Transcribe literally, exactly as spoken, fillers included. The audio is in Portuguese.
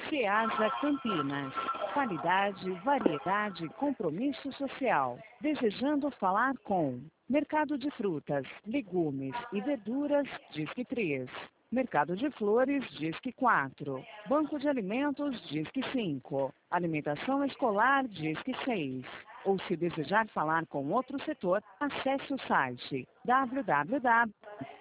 Ceasa Campinas. Qualidade, variedade e compromisso social. Desejando falar com Mercado de Frutas, Legumes e Verduras, Disque três. Mercado de Flores, Disque quatro. Banco de Alimentos, Disque cinco. Alimentação Escolar, Disque seis. Ou se desejar falar com outro setor, acesse o site w w w